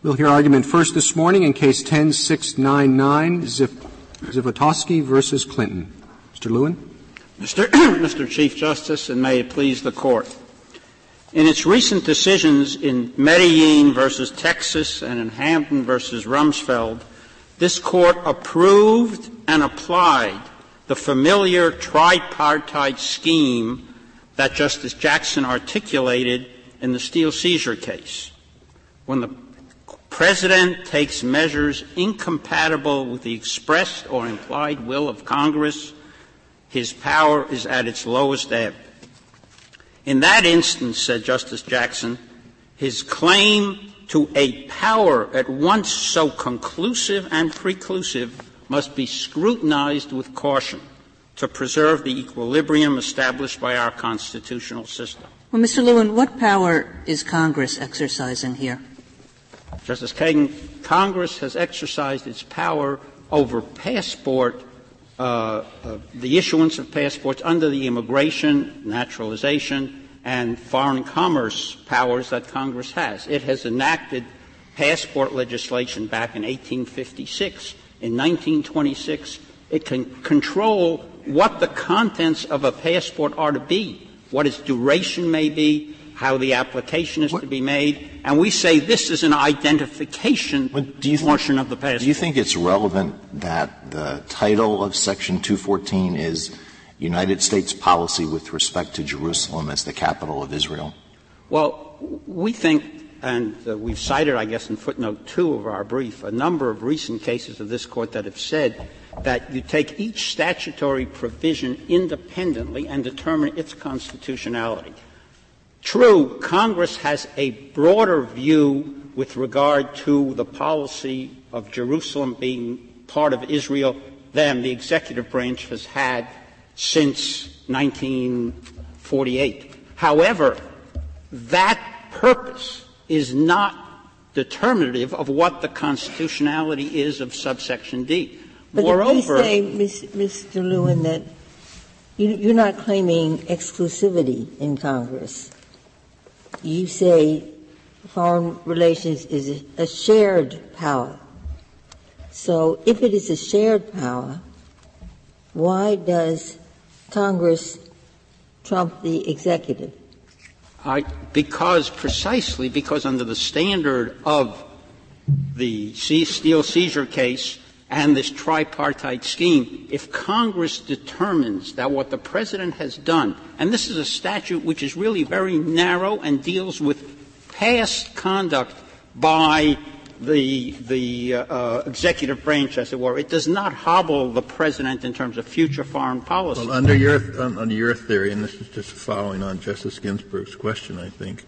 We'll hear argument first this morning in Case 10-699, Zivotofsky versus Clinton. Mr. Lewin. Mr. Chief Justice, and may it please the Court. In its recent decisions in Medellin versus Texas and in Hampton versus Rumsfeld, this Court approved and applied the familiar tripartite scheme that Justice Jackson articulated in the Steele seizure case. When the President takes measures incompatible with the expressed or implied will of Congress, his power is at its lowest ebb. In that instance, said Justice Jackson, his claim to a power at once so conclusive and preclusive must be scrutinized with caution to preserve the equilibrium established by our constitutional system. Well, Mr. Lewin, what power is Congress exercising here? Justice Kagan, Congress has exercised its power over passport, the issuance of passports under the immigration, naturalization, and foreign commerce powers that Congress has. It has enacted passport legislation back in 1856. In 1926, it can control what the contents of a passport are to be, what its duration may be, how the application is to be made, and we say this is an identification portion of the passport. Do you think it's relevant that the title of Section 214 is United States Policy with respect to Jerusalem as the capital of Israel? Well, we think, and we've cited, I guess, in footnote 2 of our brief, a number of recent cases of this Court that have said that you take each statutory provision independently and determine its constitutionality. True, Congress has a broader view with regard to the policy of Jerusalem being part of Israel than the executive branch has had since 1948. However, that purpose is not determinative of what the constitutionality is of subsection D. But moreover, you say, Mr. Lewin, that you're not claiming exclusivity in Congress. You say foreign relations is a shared power. So if it is a shared power, why does Congress trump the executive? Precisely because under the standard of the Steele seizure case and this tripartite scheme, if Congress determines that what the President has done, and this is a statute which is really very narrow and deals with past conduct by the executive branch, as it were, it does not hobble the President in terms of future foreign policy. Well, under your theory, and this is just following on Justice Ginsburg's question, I think,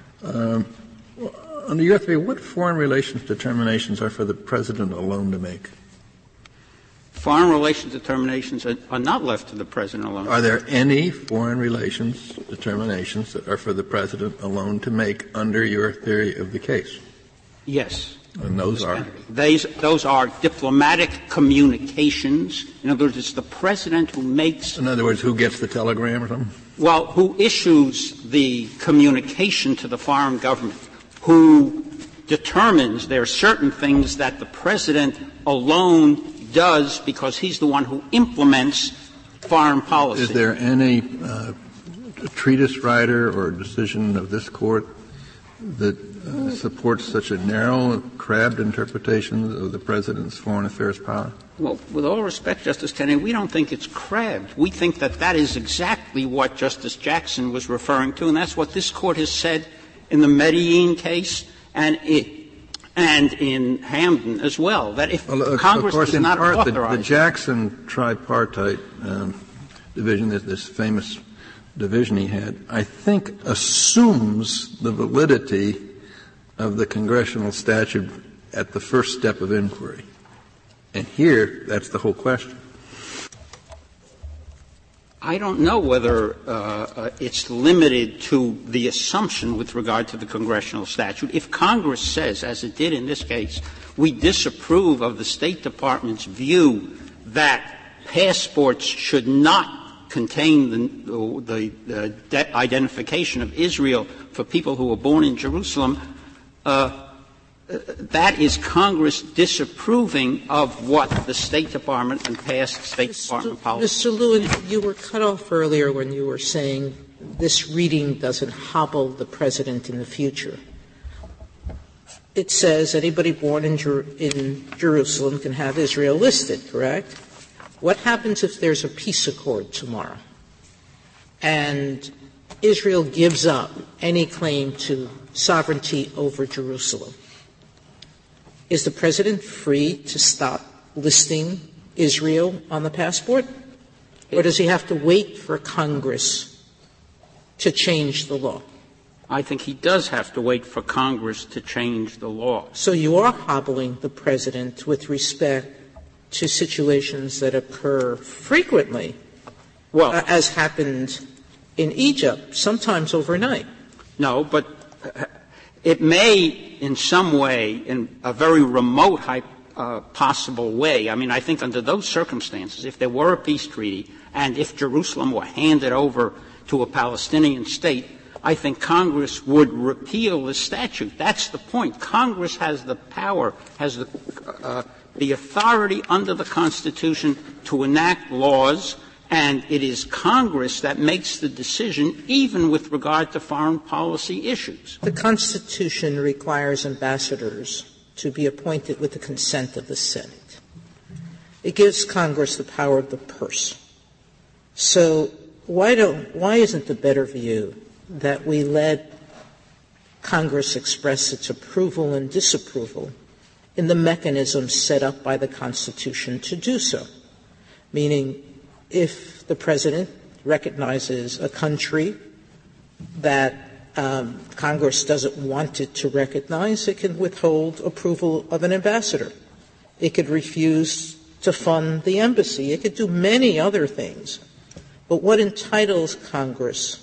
under your theory, what foreign relations determinations are for the President alone to make? Foreign relations determinations are not left to the President alone. Are there any foreign relations determinations that are for the President alone to make under your theory of the case? Yes. And those are? Those are diplomatic communications. In other words, it's the President who makes. In other words, who gets the telegram or something? Well, who issues the communication to the foreign government, who determines there are certain things that the President alone does because he's the one who implements foreign policy. Is there any treatise writer or decision of this Court that supports such a narrow, crabbed interpretation of the President's foreign affairs power? Well, with all respect, Justice Kennedy, we don't think it's crabbed. We think that that is exactly what Justice Jackson was referring to, and that's what this Court has said in the Medellin case and in Hampton as well, that if Congress does not authorize the Jackson tripartite division, this famous division he had, I think assumes the validity of the congressional statute at the first step of inquiry. And here, that's the whole question. I don't know whether it's limited to the assumption with regard to the congressional statute. If Congress says, as it did in this case, we disapprove of the State Department's view that passports should not contain the identification of Israel for people who were born in Jerusalem, that is Congress disapproving of what the State Department and past State Department policy. Mr. Lewin, you were cut off earlier when you were saying this reading doesn't hobble the President in the future. It says anybody born in Jerusalem can have Israel listed, correct? What happens if there's a peace accord tomorrow and Israel gives up any claim to sovereignty over Jerusalem? Is the President free to stop listing Israel on the passport? Or does he have to wait for Congress to change the law? I think he does have to wait for Congress to change the law. So you are hobbling the President with respect to situations that occur frequently, as happened in Egypt, sometimes overnight. No, but it may in some way, in a very remote possible way. I mean, I think under those circumstances, if there were a peace treaty and if Jerusalem were handed over to a Palestinian state, I think Congress would repeal the statute. That's the point. Congress has the power, has the authority under the Constitution to enact laws, and it is Congress that makes the decision even with regard to foreign policy issues. The Constitution requires ambassadors to be appointed with the consent of the Senate. It gives Congress the power of the purse. So why isn't the better view that we let Congress express its approval and disapproval in the mechanism set up by the Constitution to do so? Meaning, if the President recognizes a country that Congress doesn't want it to recognize, it can withhold approval of an ambassador. It could refuse to fund the embassy. It could do many other things. But what entitles Congress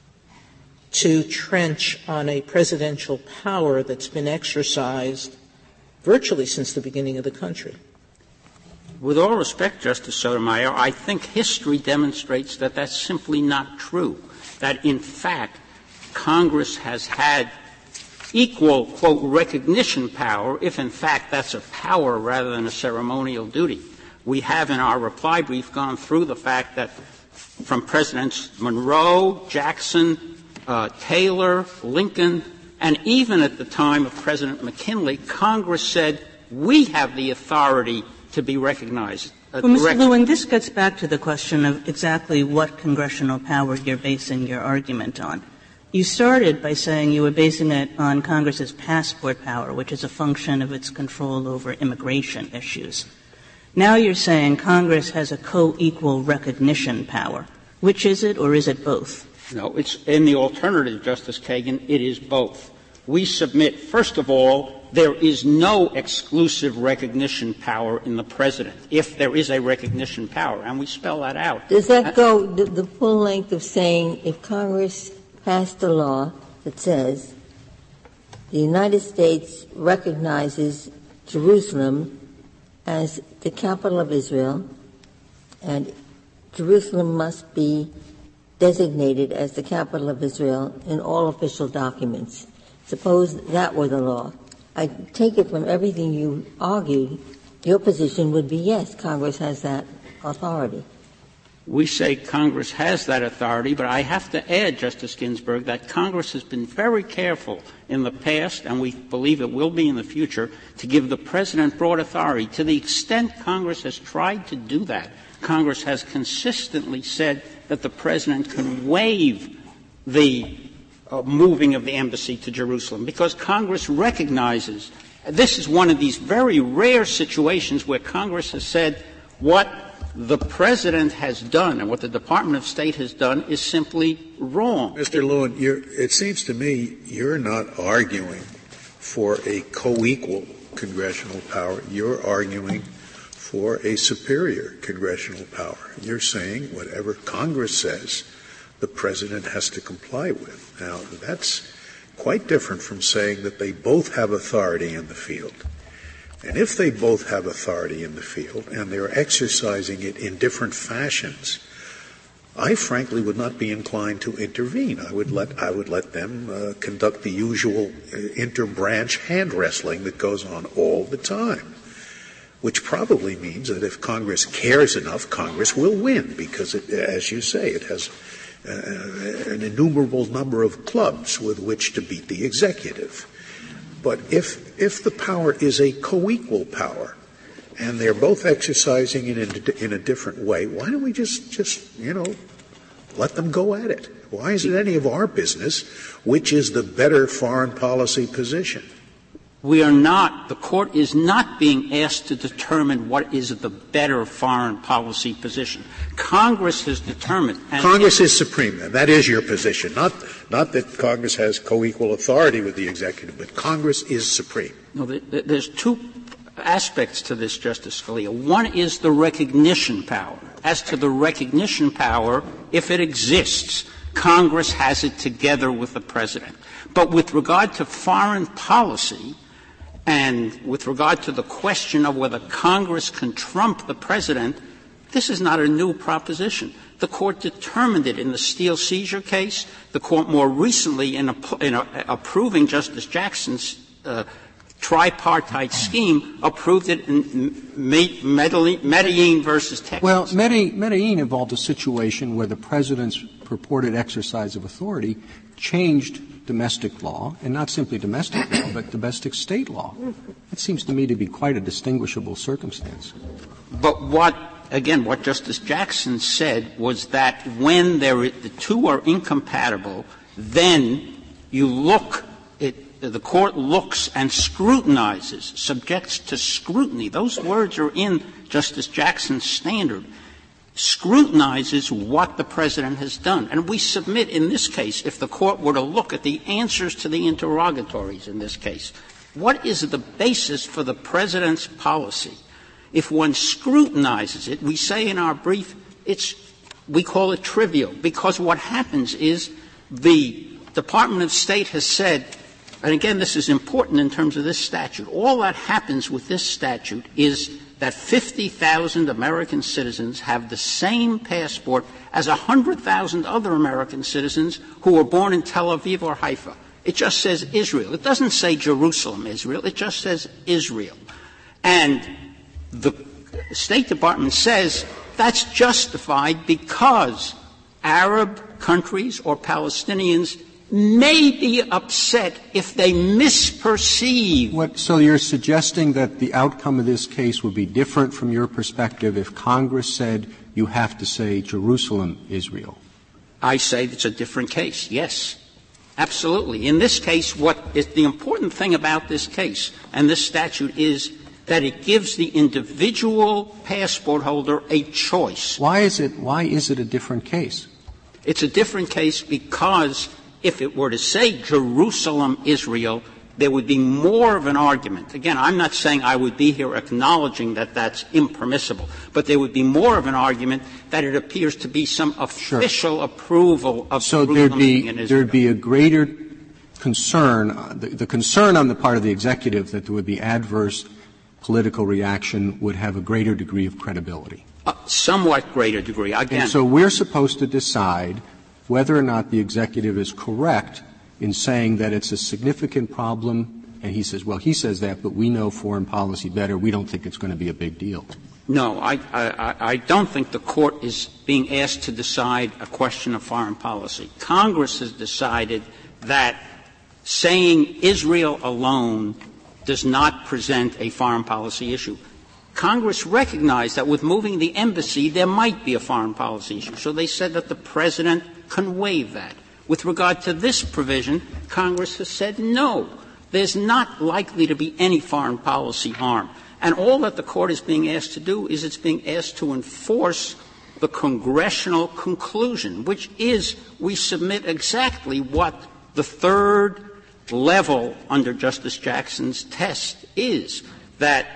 to trench on a presidential power that's been exercised virtually since the beginning of the country? With all respect, Justice Sotomayor, I think history demonstrates that that's simply not true, that in fact Congress has had equal, quote, recognition power, if in fact that's a power rather than a ceremonial duty. We have in our reply brief gone through the fact that from Presidents Monroe, Jackson, Taylor, Lincoln, and even at the time of President McKinley, Congress said, we have the authority to be recognized. Well, Mr. Lewin, this gets back to the question of exactly what congressional power you're basing your argument on. You started by saying you were basing it on Congress's passport power, which is a function of its control over immigration issues. Now you're saying Congress has a co-equal recognition power. Which is it, or is it both? No, it's in the alternative, Justice Kagan, it is both. We submit, first of all, there is no exclusive recognition power in the President, if there is a recognition power, and we spell that out. Does that go the full length of saying if Congress passed a law that says the United States recognizes Jerusalem as the capital of Israel, and Jerusalem must be designated as the capital of Israel in all official documents? Suppose that were the law. I take it from everything you argued, your position would be yes, Congress has that authority. We say Congress has that authority, but I have to add, Justice Ginsburg, that Congress has been very careful in the past, and we believe it will be in the future, to give the President broad authority. To the extent Congress has tried to do that, Congress has consistently said that the President can waive the moving of the embassy to Jerusalem, because Congress recognizes this is one of these very rare situations where Congress has said what the President has done and what the Department of State has done is simply wrong. Mr. Lewin, it seems to me you're not arguing for a co-equal congressional power. You're arguing for a superior congressional power. You're saying whatever Congress says, the President has to comply with. Now, that's quite different from saying that they both have authority in the field. And if they both have authority in the field and they're exercising it in different fashions, I frankly would not be inclined to intervene. I would let them conduct the usual inter-branch hand wrestling that goes on all the time, which probably means that if Congress cares enough, Congress will win because, as you say, it has an innumerable number of clubs with which to beat the executive. But if the power is a co-equal power, and they're both exercising it in a different way, why don't we just let them go at it? Why is it any of our business which is the better foreign policy position? We are not. The Court is not being asked to determine what is the better foreign policy position. Congress has determined. Congress is supreme, then. That is your position. Not that Congress has co-equal authority with the executive, but Congress is supreme. No, there's two aspects to this, Justice Scalia. One is the recognition power. As to the recognition power, if it exists, Congress has it together with the President. But with regard to foreign policy, and with regard to the question of whether Congress can trump the President, this is not a new proposition. The Court determined it in the Steele seizure case. The Court more recently, in approving Justice Jackson's tripartite scheme, approved it in Medellin versus Texas. Well, Medellin involved a situation where the President's purported exercise of authority changed domestic law, and not simply domestic law, but domestic state law. It seems to me to be quite a distinguishable circumstance. But what Justice Jackson said was that when the two are incompatible, then the Court looks and scrutinizes, subjects to scrutiny. Those words are in Justice Jackson's standard. Scrutinizes what the President has done. And we submit in this case, if the Court were to look at the answers to the interrogatories in this case, what is the basis for the President's policy? If one scrutinizes it, we say in our brief, we call it trivial, because what happens is the Department of State has said, and again, this is important in terms of this statute, all that happens with this statute is that 50,000 American citizens have the same passport as 100,000 other American citizens who were born in Tel Aviv or Haifa. It just says Israel. It doesn't say Jerusalem, Israel. It just says Israel. And the State Department says that's justified because Arab countries or Palestinians may be upset if they misperceive. So you're suggesting that the outcome of this case would be different from your perspective if Congress said you have to say Jerusalem, Israel? I say it's a different case, yes. Absolutely. In this case, what is the important thing about this case and this statute is that it gives the individual passport holder a choice. Why is it a different case? It's a different case because if it were to say Jerusalem, Israel, there would be more of an argument. Again, I'm not saying I would be here acknowledging that that's impermissible, but there would be more of an argument that it appears to be some official approval of Jerusalem being in Israel. So there'd be a greater concern, the concern on the part of the executive that there would be adverse political reaction would have a greater degree of credibility. Somewhat greater degree. Again. And so we're supposed to decide whether or not the executive is correct in saying that it's a significant problem, and he says that, but we know foreign policy better. We don't think it's going to be a big deal. No, I don't think the Court is being asked to decide a question of foreign policy. Congress has decided that saying Israel alone does not present a foreign policy issue. Congress recognized that with moving the embassy, there might be a foreign policy issue. So they said that the President can waive that. With regard to this provision, Congress has said no. There's not likely to be any foreign policy harm. And all that the Court is being asked to do is it's being asked to enforce the congressional conclusion, which is we submit exactly what the third level under Justice Jackson's test is, that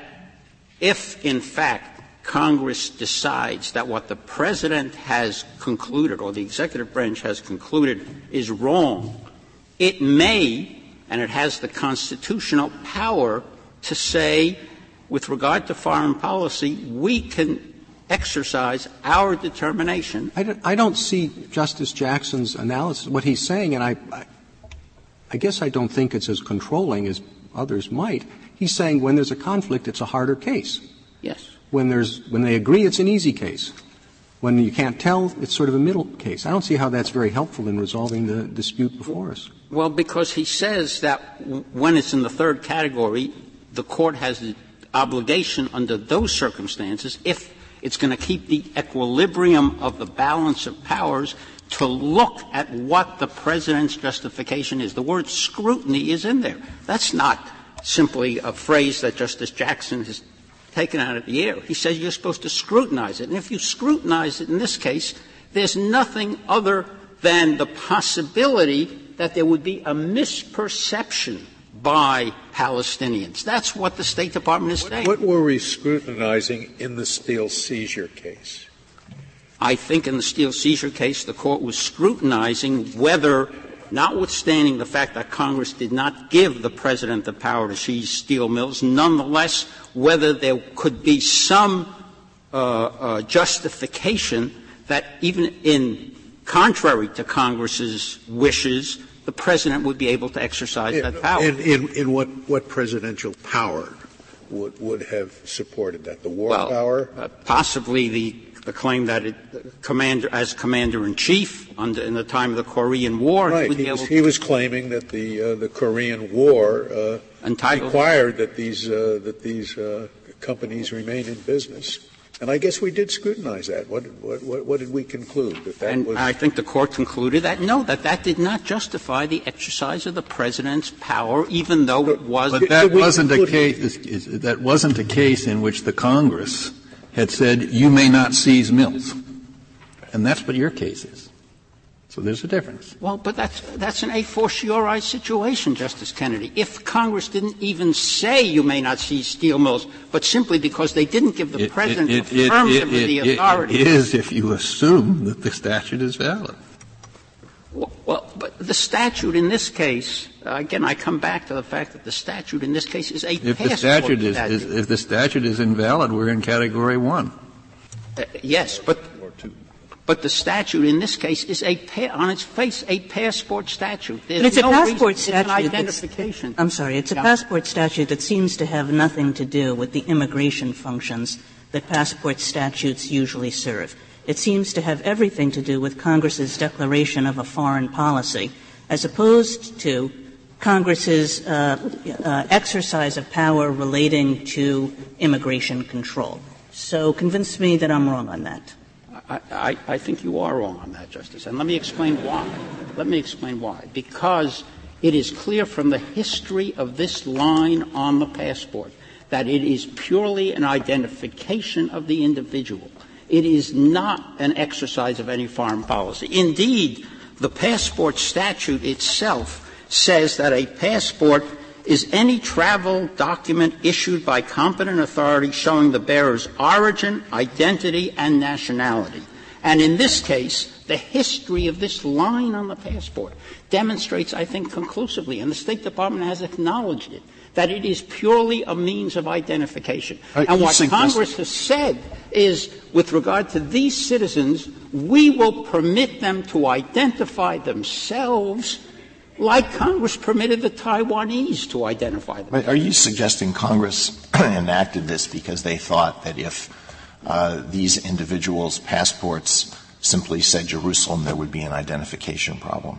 if, in fact, Congress decides that what the President has concluded or the executive branch has concluded is wrong, it may, and it has the constitutional power to say, with regard to foreign policy, we can exercise our determination. I don't see Justice Jackson's analysis, what he's saying, and I guess I don't think it's as controlling as others might. He's saying when there's a conflict, it's a harder case. Yes. When they agree, it's an easy case. When you can't tell, it's sort of a middle case. I don't see how that's very helpful in resolving the dispute before us. Well, because he says that when it's in the third category, the court has the obligation under those circumstances, if it's going to keep the equilibrium of the balance of powers, to look at what the President's justification is. The word scrutiny is in there. That's not simply a phrase that Justice Jackson has taken out of the air. He says you're supposed to scrutinize it. And if you scrutinize it in this case, there's nothing other than the possibility that there would be a misperception by Palestinians. That's what the State Department is saying. What were we scrutinizing in the steel seizure case? I think in the steel seizure case, the court was scrutinizing whether, notwithstanding the fact that Congress did not give the President the power to seize steel mills, nonetheless, whether there could be some justification that even in contrary to Congress's wishes, the President would be able to exercise that power. In what presidential power would have supported that? The war power? Possibly the claim that as Commander-in-Chief in the time of the Korean War, right. He was claiming that the Korean War required that these companies remain in business. And I guess we did scrutinize that. What did we conclude? I think the court concluded that that did not justify the exercise of the President's power, even though it was. But that wasn't a case. That wasn't a case in which the Congress had said you may not seize mills, and that's what your case is. So there's a difference. Well, but that's an a fortiori situation, Justice Kennedy. If Congress didn't even say you may not seize steel mills, but simply because they didn't give the President affirmatively the authority. It is if you assume that the statute is valid. Well, but the statute in this case, again, I come back to the fact that the statute in this case is a passport statute. If the statute is invalid, we're in Category 1. Yes, but the statute in this case is on its face a passport statute. There's but it's no a passport reason, statute. It's an identification. I'm sorry. It's a passport statute that seems to have nothing to do with the immigration functions that passport statutes usually serve. It seems to have everything to do with Congress's declaration of a foreign policy, as opposed to Congress's exercise of power relating to immigration control. So convince me that I'm wrong on that. I think you are wrong on that, Justice. And let me explain why. Because it is clear from the history of this line on the passport that it is purely an identification of the individual. It is not an exercise of any foreign policy. Indeed, the passport statute itself says that a passport is any travel document issued by competent authority showing the bearer's origin, identity, and nationality. And in this case, the history of this line on the passport demonstrates, I think, conclusively, and the State Department has acknowledged it, that it is purely a means of identification. And what Congress has said is, with regard to these citizens, we will permit them to identify themselves like Congress permitted the Taiwanese to identify them. Are you suggesting Congress enacted this because they thought that if these individuals' passports simply said Jerusalem, there would be an identification problem?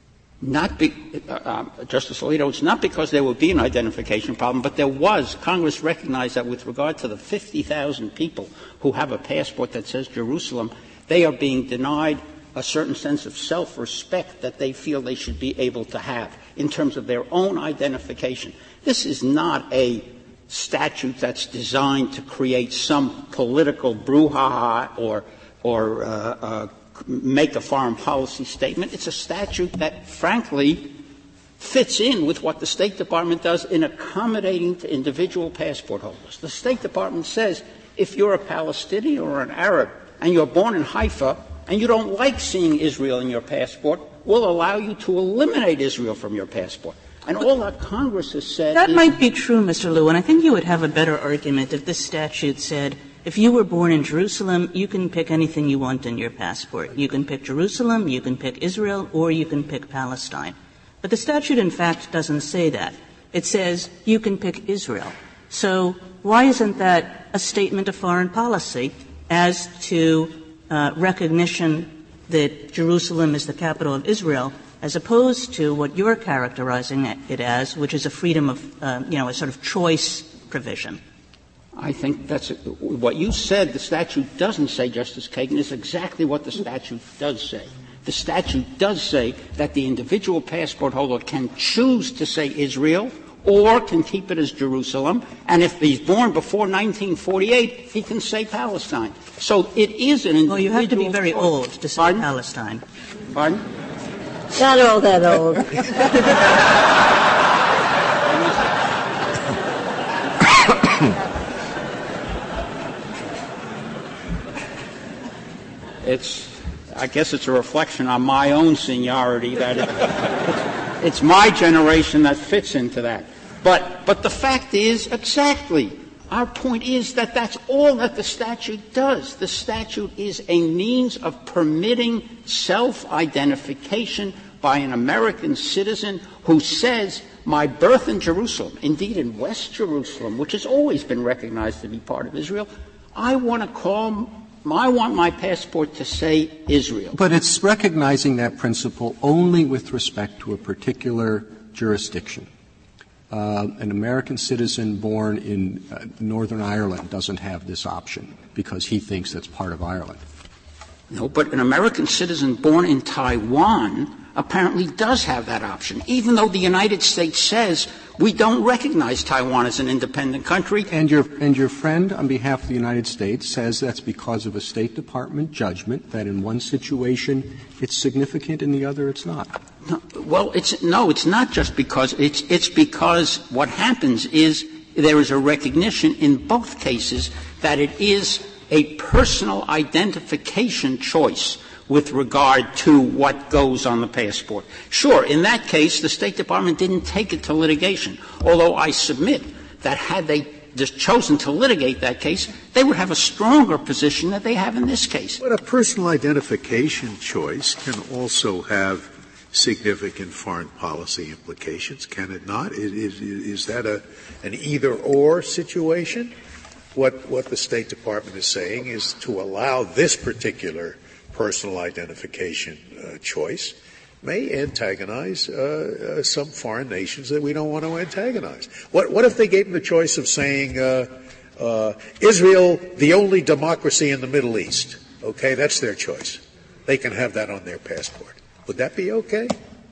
Justice Alito, it's not because there would be an identification problem, but there was. Congress recognized that with regard to the 50,000 people who have a passport that says Jerusalem, they are being denied a certain sense of self-respect that they feel they should be able to have in terms of their own identification. This is not a statute that's designed to create some political brouhaha or make a foreign policy statement. It's a statute that, frankly, fits in with what the State Department does in accommodating to individual passport holders. The State Department says if you're a Palestinian or an Arab and you're born in Haifa and you don't like seeing Israel in your passport, we'll allow you to eliminate Israel from your passport. And all that Congress has said that might be true, Mr. Liu, and I think you would have a better argument if this statute said if you were born in Jerusalem, you can pick anything you want in your passport. You can pick Jerusalem, you can pick Israel, or you can pick Palestine. But the statute, in fact, doesn't say that. It says you can pick Israel. So why isn't that a statement of foreign policy as to recognition that Jerusalem is the capital of Israel, as opposed to what you're characterizing it as, which is a freedom of, a sort of choice provision? I think that's what you said. The statute doesn't say, Justice Kagan, is exactly what the statute does say. The statute does say that the individual passport holder can choose to say Israel or can keep it as Jerusalem, and if he's born before 1948, he can say Palestine. So it is an individual. Well, you have to be very old to say Pardon? Palestine. Pardon? Not all that old. I guess it's a reflection on my own seniority that it's my generation that fits into that. But the fact is, exactly, our point is that that's all that the statute does. The statute is a means of permitting self-identification by an American citizen who says, my birth in Jerusalem, indeed in West Jerusalem, which has always been recognized to be part of Israel, I want my passport to say Israel. But it's recognizing that principle only with respect to a particular jurisdiction. An American citizen born in Northern Ireland doesn't have this option because he thinks that's part of Ireland. No, but an American citizen born in Taiwan apparently does have that option, even though the United States says we don't recognize Taiwan as an independent country. And your friend on behalf of the United States says that's because of a State Department judgment that in one situation it's significant, in the other it's not. No, well, it's not just because it's because what happens is there is a recognition in both cases that it is a personal identification choice with regard to what goes on the passport. Sure, in that case, the State Department didn't take it to litigation, although I submit that had they just chosen to litigate that case, they would have a stronger position than they have in this case. But a personal identification choice can also have significant foreign policy implications, can it not? Is that an either-or situation? What the State Department is saying is to allow this particular personal identification choice may antagonize some foreign nations that we don't want to antagonize. What if they gave them the choice of saying Israel, the only democracy in the Middle East? Okay, that's their choice. They can have that on their passport. Would that be okay?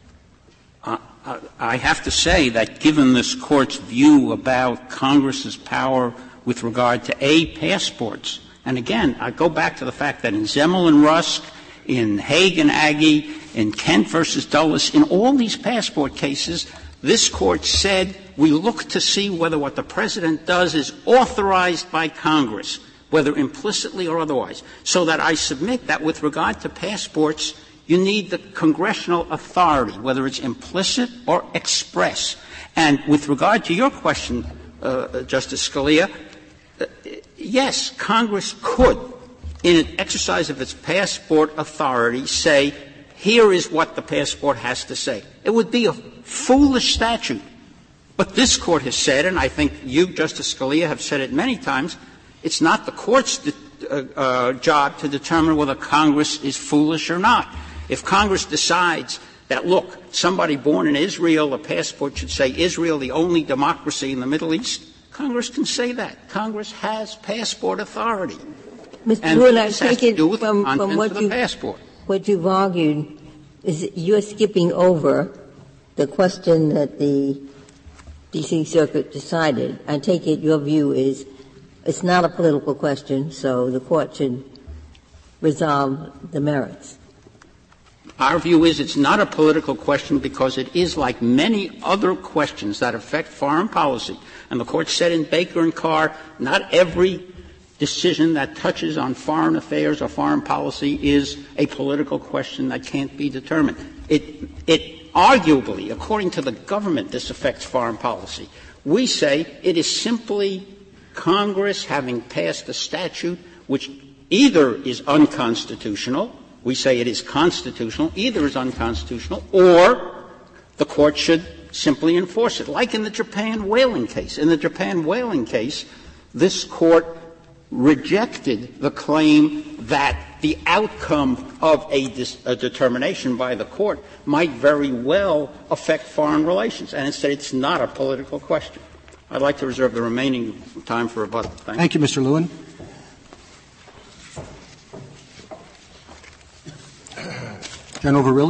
I have to say that given this Court's view about Congress's power with regard to passports, and again, I go back to the fact that in Zemel and Rusk, in Haig and Agee, in Kent versus Dulles, in all these passport cases, this Court said we look to see whether what the President does is authorized by Congress, whether implicitly or otherwise. So that I submit that with regard to passports, you need the congressional authority, whether it's implicit or express. And with regard to your question, Justice Scalia, yes, Congress could, in an exercise of its passport authority, say, here is what the passport has to say. It would be a foolish statute. But this Court has said, and I think you, Justice Scalia, have said it many times, it's not the Court's job to determine whether Congress is foolish or not. If Congress decides that, look, somebody born in Israel, a passport should say Israel, the only democracy in the Middle East, Congress can say that. Congress has passport authority. Mr. And Wood, I this has take to it do with from the contents what of the passport. What you've argued is that you're skipping over the question that the D.C. Circuit decided. I take it your view is it's not a political question, so the Court should resolve the merits. Our view is it's not a political question because it is like many other questions that affect foreign policy. And the Court said in Baker and Carr, not every decision that touches on foreign affairs or foreign policy is a political question that can't be determined. It arguably, according to the government, this affects foreign policy. We say it is simply Congress, having passed a statute which either is unconstitutional, we say it is constitutional, either is unconstitutional, or the Court should simply enforce it, like in the Japan whaling case. In the Japan whaling case, this Court rejected the claim that the outcome of a determination by the Court might very well affect foreign relations, and instead it's not a political question. I'd like to reserve the remaining time for rebuttal. Thank you, Mr. Lewin. General Verrilli.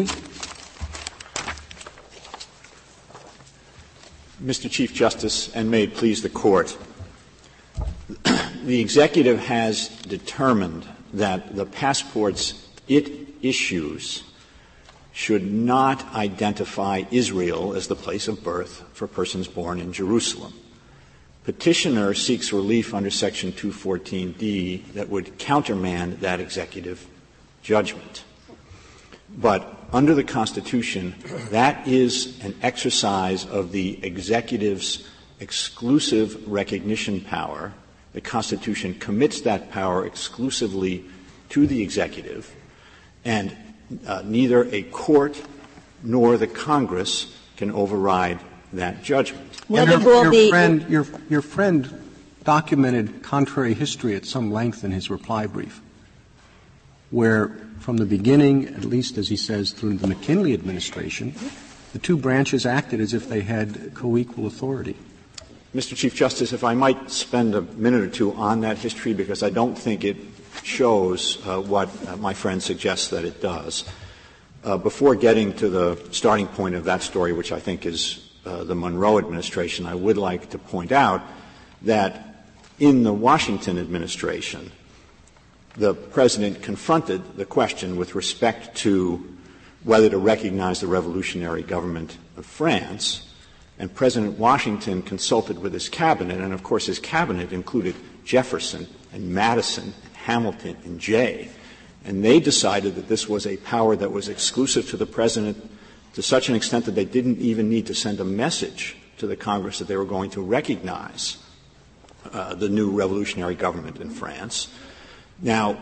Mr. Chief Justice, and may it please the Court, the Executive has determined that the passports it issues should not identify Israel as the place of birth for persons born in Jerusalem. Petitioner seeks relief under Section 214D that would countermand that executive judgment. But under the Constitution, that is an exercise of the executive's exclusive recognition power. The Constitution commits that power exclusively to the executive, and neither a court nor the Congress can override that judgment. Your friend documented contrary history at some length in his reply brief, where from the beginning, at least as he says, through the McKinley administration, the two branches acted as if they had co-equal authority. Mr. Chief Justice, if I might spend a minute or two on that history, because I don't think it shows what my friend suggests that it does. Before getting to the starting point of that story, which I think is the Monroe administration, I would like to point out that in the Washington administration, the President confronted the question with respect to whether to recognize the revolutionary government of France, and President Washington consulted with his cabinet, and of course his cabinet included Jefferson and Madison and Hamilton and Jay, and they decided that this was a power that was exclusive to the President to such an extent that they didn't even need to send a message to the Congress that they were going to recognize the new revolutionary government in France. Now,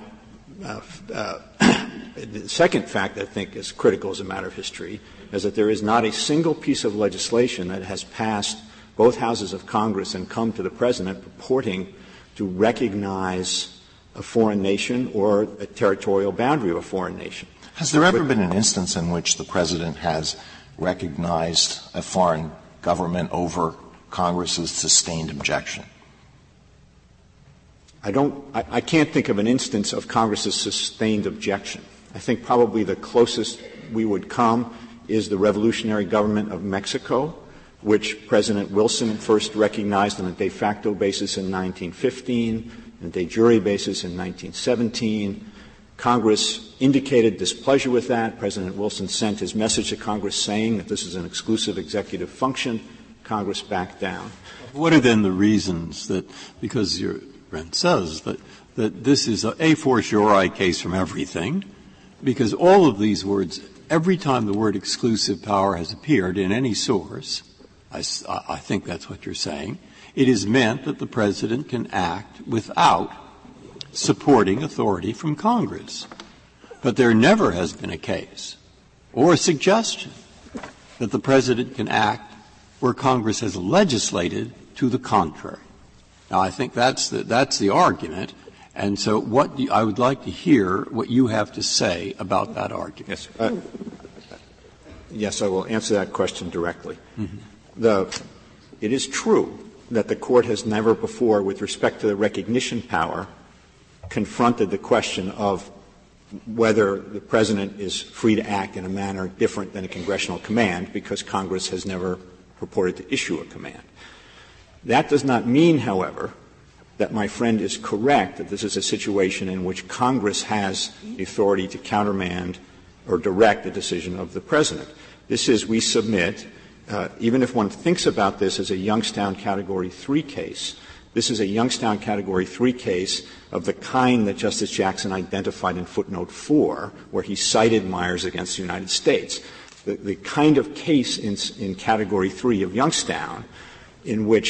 the second fact I think is critical as a matter of history is that there is not a single piece of legislation that has passed both houses of Congress and come to the President purporting to recognize a foreign nation or a territorial boundary of a foreign nation. Has there ever been an instance in which the President has recognized a foreign government over Congress's sustained objection? I can't think of an instance of Congress's sustained objection. I think probably the closest we would come is the revolutionary government of Mexico, which President Wilson first recognized on a de facto basis in 1915, and a de jure basis in 1917. Congress indicated displeasure with that. President Wilson sent his message to Congress saying that this is an exclusive executive function. Congress backed down. What are then the reasons that, because your friend says that this is a fortiori case from everything, because all of these words, every time the word exclusive power has appeared in any source, I think that's what you're saying, it is meant that the President can act without supporting authority from Congress. But there never has been a case or a suggestion that the President can act where Congress has legislated to the contrary. Now, I think that's the argument. And so I would like to hear what you have to say about that argument. Yes, I will answer that question directly. Mm-hmm. It is true that the Court has never before, with respect to the recognition power, confronted the question of whether the President is free to act in a manner different than a congressional command, because Congress has never purported to issue a command. That does not mean, however, that my friend is correct that this is a situation in which Congress has the authority to countermand or direct the decision of the President. This is, we submit, even if one thinks about this as a Youngstown Category 3 case, this is a Youngstown Category 3 case of the kind that Justice Jackson identified in footnote 4, where he cited Myers against the United States. The kind of case in Category 3 of Youngstown in which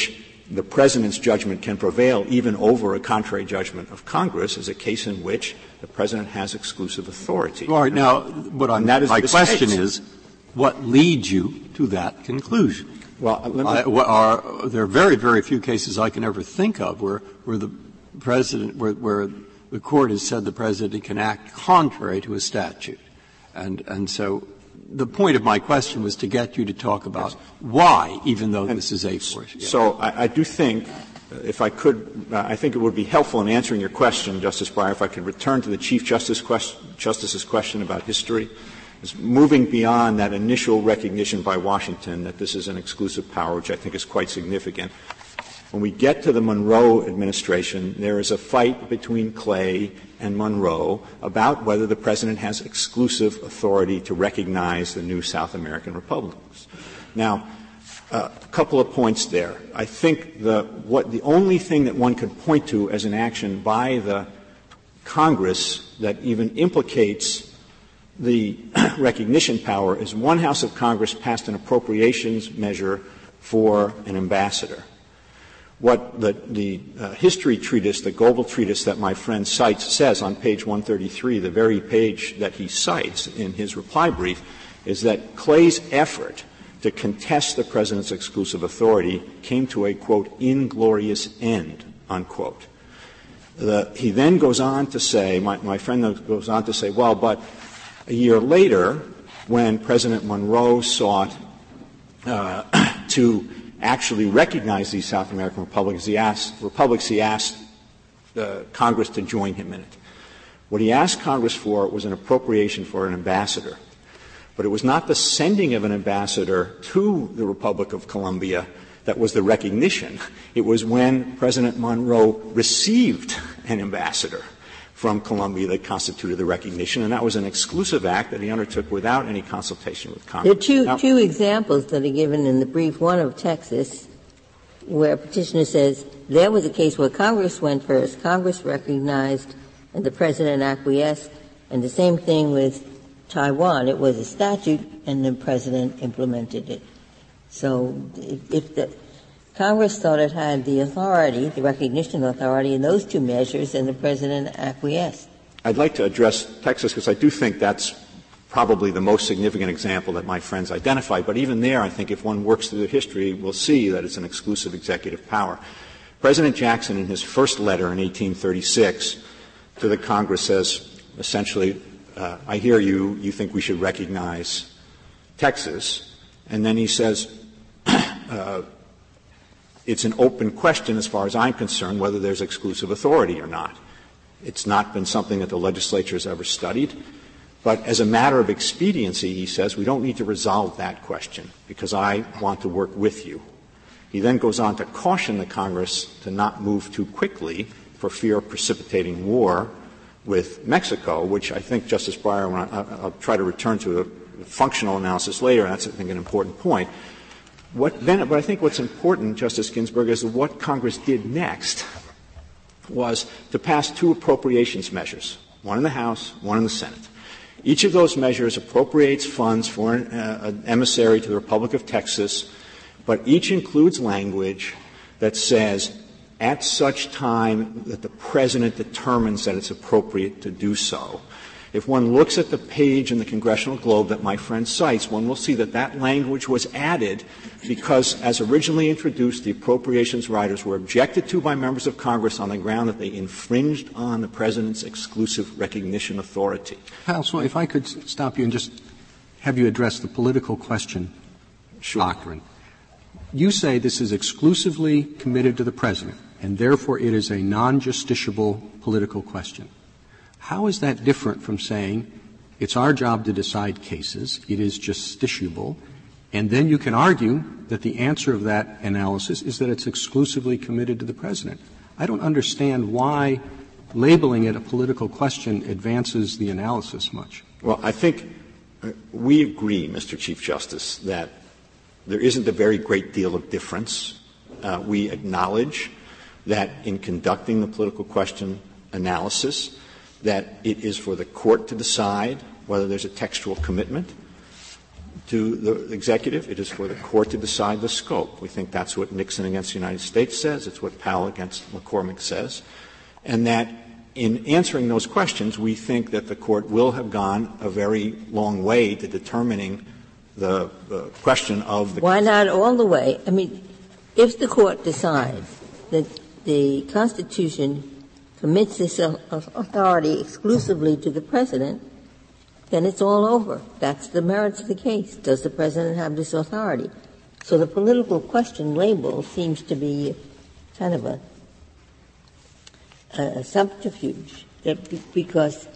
the President's judgment can prevail even over a contrary judgment of Congress is a case in which the President has exclusive authority. All right. Now, my question is, what leads you to that conclusion? Well, there are very, very few cases I can ever think of where the President, where the Court has said the President can act contrary to a statute. And so the point of my question was to get you to talk about why, even though this is a force. Yeah. So I do think, if I could, I think it would be helpful in answering your question, Justice Breyer, if I could return to the Chief Justice's question about history. It's moving beyond that initial recognition by Washington that this is an exclusive power, which I think is quite significant. When we get to the Monroe administration, there is a fight between Clay and Monroe about whether the President has exclusive authority to recognize the new South American republics. Now, a couple of points there. I think the only thing that one could point to as an action by the Congress that even implicates the recognition power is one House of Congress passed an appropriations measure for an ambassador. What the history treatise, the Goebel treatise that my friend cites, says on page 133, the very page that he cites in his reply brief, is that Clay's effort to contest the President's exclusive authority came to a, quote, inglorious end, unquote. He then goes on to say, my friend goes on to say, well, but a year later, when President Monroe sought to actually recognize these South American republics, he asked Congress to join him in it. What he asked Congress for was an appropriation for an ambassador. But it was not the sending of an ambassador to the Republic of Colombia that was the recognition. It was when President Monroe received an ambassador from Colombia that constituted the recognition, and that was an exclusive act that he undertook without any consultation with Congress. There are two examples that are given in the brief, one of Texas, where Petitioner says there was a case where Congress went first, Congress recognized, and the President acquiesced, and the same thing with Taiwan. It was a statute, and the President implemented it. So if the Congress thought it had the authority, the recognition authority in those two measures, and the President acquiesced. I'd like to address Texas because I do think that's probably the most significant example that my friends identified. But even there, I think if one works through the history, we'll see that it's an exclusive executive power. President Jackson, in his first letter in 1836 to the Congress, says essentially, I hear you think we should recognize Texas. And then he says, it's an open question as far as I'm concerned whether there's exclusive authority or not. It's not been something that the legislature has ever studied. But as a matter of expediency, he says, we don't need to resolve that question because I want to work with you. He then goes on to caution the Congress to not move too quickly for fear of precipitating war with Mexico, which I think, Justice Breyer, I'll try to return to a functional analysis later, and that's, I think, an important point. But I think what's important, Justice Ginsburg, is what Congress did next was to pass two appropriations measures, one in the House, one in the Senate. Each of those measures appropriates funds for an emissary to the Republic of Texas, but each includes language that says, at such time that the President determines that it's appropriate to do so. If one looks at the page in the Congressional Globe that my friend cites, one will see that that language was added because, as originally introduced, the appropriations riders were objected to by members of Congress on the ground that they infringed on the President's exclusive recognition authority. Counsel, if I could stop you and just have you address the political question doctrine. You say this is exclusively committed to the President, and therefore it is a non-justiciable political question. How is that different from saying it's our job to decide cases, it is justiciable, and then you can argue that the answer of that analysis is that it's exclusively committed to the President? I don't understand why labeling it a political question advances the analysis much. Well, I think we agree, Mr. Chief Justice, that there isn't a very great deal of difference. We acknowledge that in conducting the political question analysis, that it is for the Court to decide whether there's a textual commitment. to the executive. It is for the court to decide the scope. We think that's what Nixon against the United States says. It's what Powell against McCormick says. And that in answering those questions, we think that the court will have gone a very long way to determining the question of the. Why not all the way? I mean, if the court decides that the Constitution commits this authority exclusively to the President, then it's all over. That's the merits of the case. Does the President have this authority? So the political question label seems to be kind of a subterfuge, because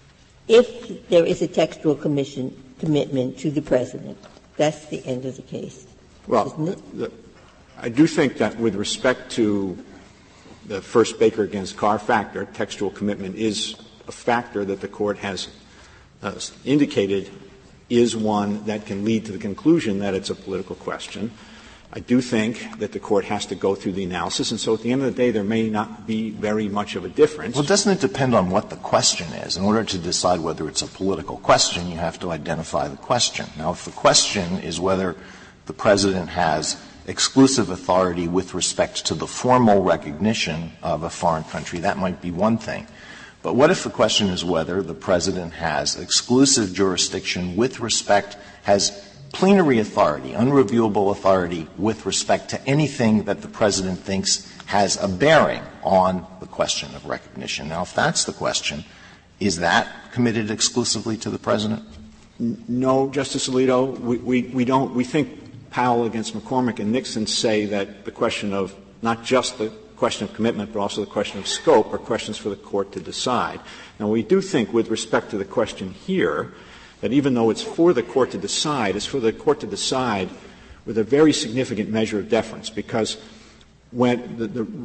if there is a textual commitment to the President, that's the end of the case. Well, isn't it? I do think that with respect to the first Baker against Carr factor, textual commitment is a factor that the court has indicated is one that can lead to the conclusion that it's a political question. I do think that the court has to go through the analysis, and so at the end of the day there may not be very much of a difference. Well, doesn't it depend on what the question is? In order to decide whether it's a political question, you have to identify the question. Now, if the question is whether the President has exclusive authority with respect to the formal recognition of a foreign country, that might be one thing. But what if the question is whether the President has exclusive jurisdiction with respect, has plenary authority, unreviewable authority with respect to anything that the President thinks has a bearing on the question of recognition? Now, if that's the question, is that committed exclusively to the President? No, Justice Alito, we don't. We think Powell against McCormick and Nixon say that the question of not just the question of commitment, but also the question of scope are questions for the court to decide. Now, we do think with respect to the question here that even though it's for the court to decide, it's for the court to decide with a very significant measure of deference, because when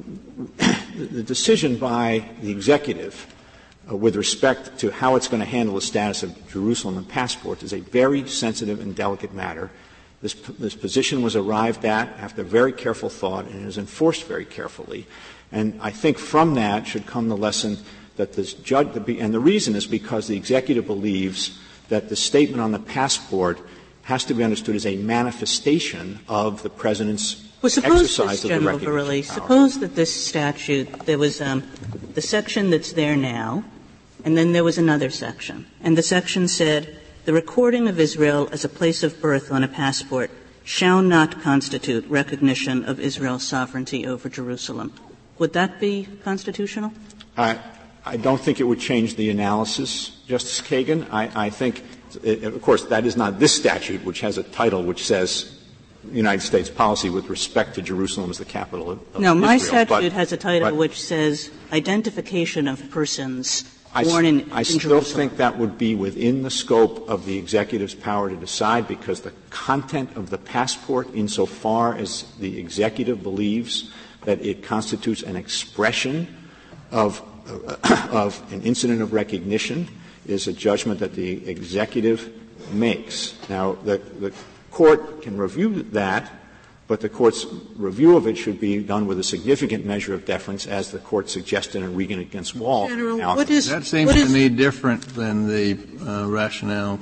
the decision by the executive with respect to how it's going to handle the status of Jerusalem and passports is a very sensitive and delicate matter. This position was arrived at after very careful thought, and it is enforced very carefully. And I think from that should come the lesson that this judge — and the reason is because the executive believes that the statement on the passport has to be understood as a manifestation of the President's exercise of the recognition power. Suppose that this statute, there was the section that's there now, and then there was another section. And the section said, the recording of Israel as a place of birth on a passport shall not constitute recognition of Israel's sovereignty over Jerusalem. Would that be constitutional? I don't think it would change the analysis, Justice Kagan. I think, of course, that is not this statute, which has a title which says United States policy with respect to Jerusalem as the capital of Israel. No, my statute has a title which says identification of persons born in Jerusalem. I still think that would be within the scope of the executive's power to decide, because the content of the passport, insofar as the executive believes that it constitutes an expression of an incident of recognition, is a judgment that the executive makes. Now, the court can review that, but the court's review of it should be done with a significant measure of deference, as the court suggested in Regan against Wall. That seems to me different than the rationale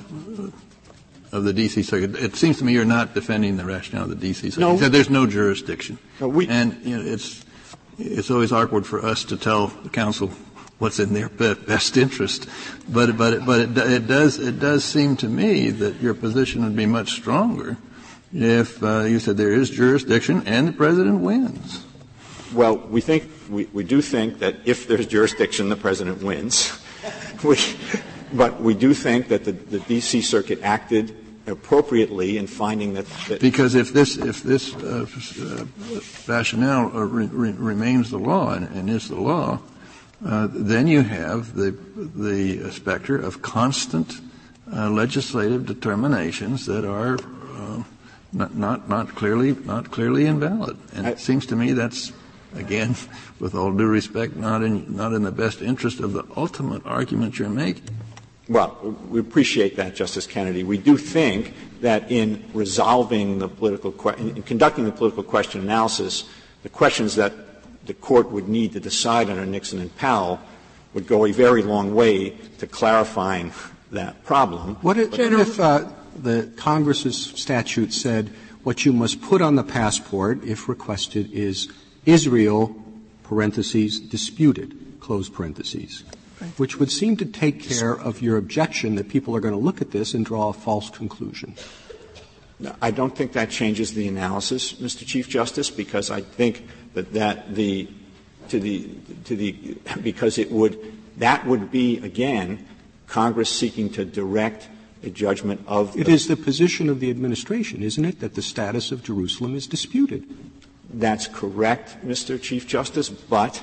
of the D.C. Circuit. It seems to me you're not defending the rationale of the D.C. Circuit. No. You said there's no jurisdiction. No, and it's always awkward for us to tell the counsel what's in their best interest. But it does seem to me that your position would be much stronger if you said there is jurisdiction and the President wins. Well, we do think that if there's jurisdiction, the President wins. But we do think that the D.C. Circuit acted appropriately in finding that because if this rationale remains the law and is the law, then you have the specter of constant legislative determinations that are not clearly invalid. And it seems to me that's, again, with all due respect, not in the best interest of the ultimate argument you're making. Well, we appreciate that, Justice Kennedy. We do think that in resolving the in conducting the political question analysis, the questions that the court would need to decide under Nixon and Powell would go a very long way to clarifying that problem. What if the Congress's statute said what you must put on the passport, if requested, is Israel, parentheses, disputed, close parentheses, which would seem to take care of your objection that people are going to look at this and draw a false conclusion. I don't think that changes the analysis, Mr. Chief Justice, because I think that because that would be, again, Congress seeking to direct a judgment of It is the position of the administration, isn't it, that the status of Jerusalem is disputed? That's correct, Mr. Chief Justice, but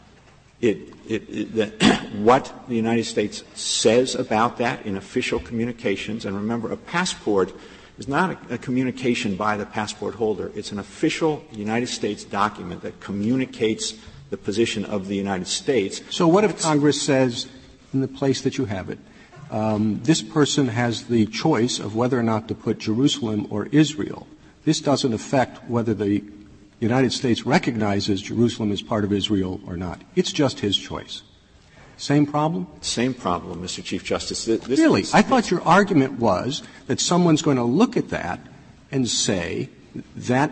what the United States says about that in official communications, and remember, a passport is not a communication by the passport holder. It's an official United States document that communicates the position of the United States. So what if Congress says, in the place that you have it, this person has the choice of whether or not to put Jerusalem or Israel. This doesn't affect whether the United States recognizes Jerusalem as part of Israel or not. It's just his choice. Same problem? Same problem, Mr. Chief Justice. Really? I thought your argument was that someone's going to look at that and say that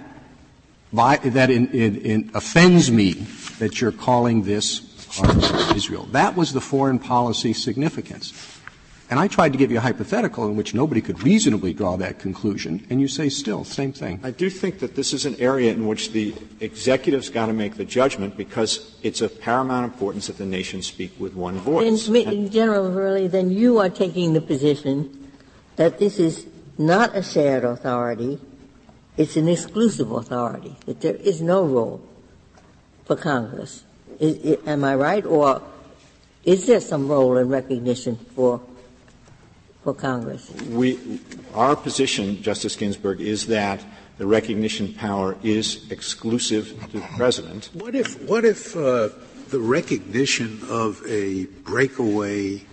it offends me that you're calling this part of Israel. That was the foreign policy significance. And I tried to give you a hypothetical in which nobody could reasonably draw that conclusion, and you say still, same thing. I do think that this is an area in which the executive's got to make the judgment because it's of paramount importance that the nation speak with one voice. General Verrilli, then you are taking the position that this is not a shared authority, it's an exclusive authority, that there is no role for Congress. Am I right? Or is there some role in recognition for Congress? Our position, Justice Ginsburg, is that the recognition power is exclusive to the President. What if the recognition of a breakaway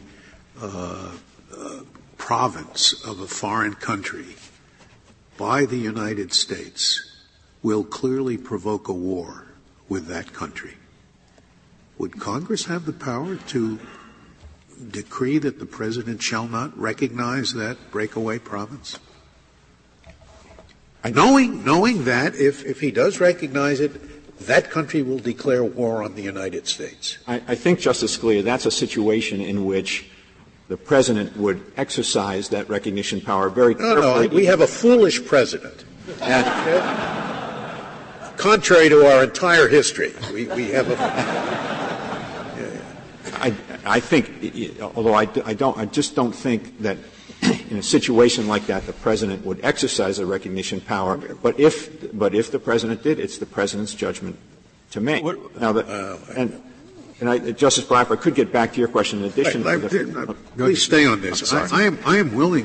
province of a foreign country by the United States will clearly provoke a war with that country? Would Congress have the power to decree that the President shall not recognize that breakaway province? Knowing that if he does recognize it, that country will declare war on the United States. I think, Justice Scalia, that's a situation in which the President would exercise that recognition power very carefully. No, we have a foolish President. Contrary to our entire history, we have a I think, although I just don't think that in a situation like that the President would exercise a recognition power. But if the President did, it's the President's judgment to make. Justice Breyer, if I could get back to your question in addition to the please stay on this. I am willing.